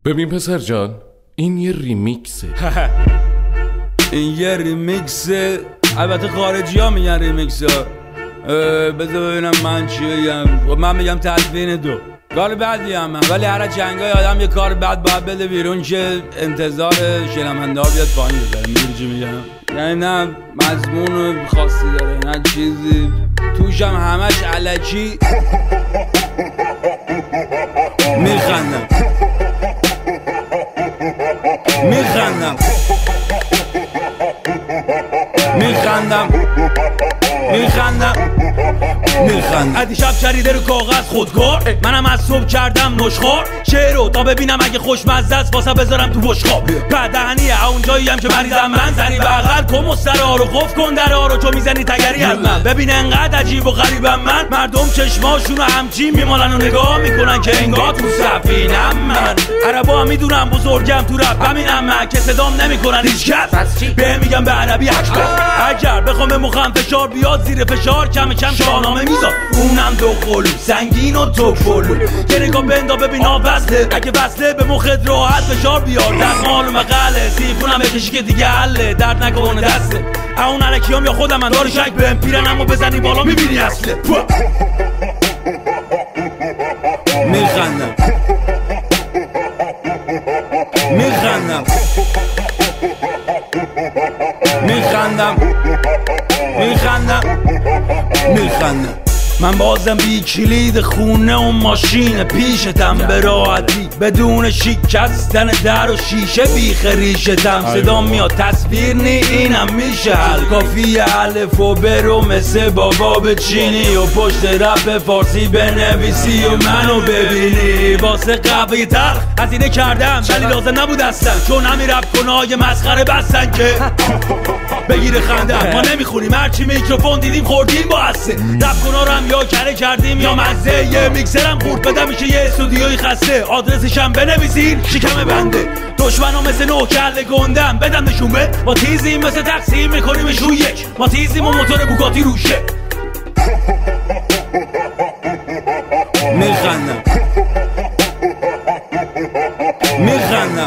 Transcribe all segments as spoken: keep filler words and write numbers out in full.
ببین پسر جان، این یه ریمیکسه. این یه ریمیکسه. البته خارجی ها میگن ریمیکسه. بذار ببینم من چی بگم. من میگم تدوین دو کار بدی هم من، ولی هر جنگای آدم یه کار بد باید بده بیرون که انتظار شنونده ها بیاد پایین بذاره. میدونی چی میگم؟ یعنی نه مضمون خاصی داره نه چیزی توش، هم همش الکی میخندم میخندم میخندم میخندم میخندم ادی شب چریده رو کاغذ خودکار، منم از صبح کردم نشخوار شعرو تا ببینم اگه خوشمزه است واسه بذارم تو بشقاب. بدهنیه اونجایی هم که مریضم من زنی بغل کن مسترها رو قفل کن درها رو، چون میزنی تگری از من. ببین انقدر عجیب و غریبم من، مردم چشماشون رو همچین میمالن و نگاه میکنن که انگار تو سفینم من. عربا هم میدونم بزرگم تو رپ همینم من، که صدام نمیکنن هیچ کس به میگم به عربی اکبر. اگر بخوام به مخم فشار بیاد زیر فشار کم کم شاهنامه میذار، اونم دو قلو سنگین و تو پلو. یه نگاه بندا ببین وصله، اگه وصله به مخت راحت فشار بیار. دستمال و مقاله سیفونم بکشی که دیگه حله، درد نکنه دسته اون علکیام یا خودم من داری شک بهم پیرن، اما بزنی بالا میبینی اصله. میخندم میخندم میخندم میخندم میخندم من بازم بی کلید خونه و ماشین پیشتم، به راحتی بدون شکستن در و شیشه بی خریشتم. صدا میاد تصویر نی اینم میشه حل، کافی الف و برو مثل بابا به چینی و پشت رپ فارسی بنویسی و منو ببینی. واسه قهوه تلخ هزینه کردم ولی لازم نبود اصلا، چون همین رپ کنای مسخره بستن که بگیره خنده. ما نمیخونیم هرچی میکروفون دیدیم خوردیم با هسته. رپ کنا رو هم یا کره کردیم یا مزه، یه میکسرم خورد بدم میشه یه استودیوی خسته. آدرسشم بنویسین شکم بنده، دشمنو مثل نوکل گندم بدم نشون به. ما تیزیم مثل تقسیم میکنیمشون یک، ما تیزیم و موتور بوگاتی روشه. میخندم میخندم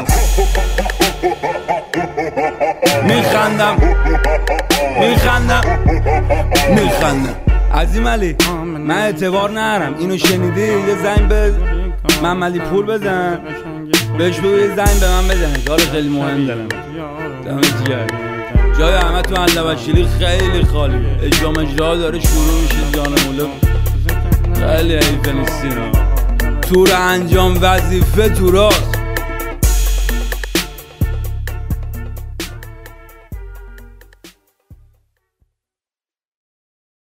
میخندم میخندم میخندم عظیم علی، من اعتبار نرم اینو شنیدی یه زنگ به محمدی پور بزن بهش بگو یه زنگ به من بزنه، کار خیلی مهم دارم. دمت گرم. جای همه تو اندوشیلی خیلی خالیه، اجرام اجرا داره شروع میشه. جان مولا خیلی حیف نیستین، تور انجام وظیفه تو راست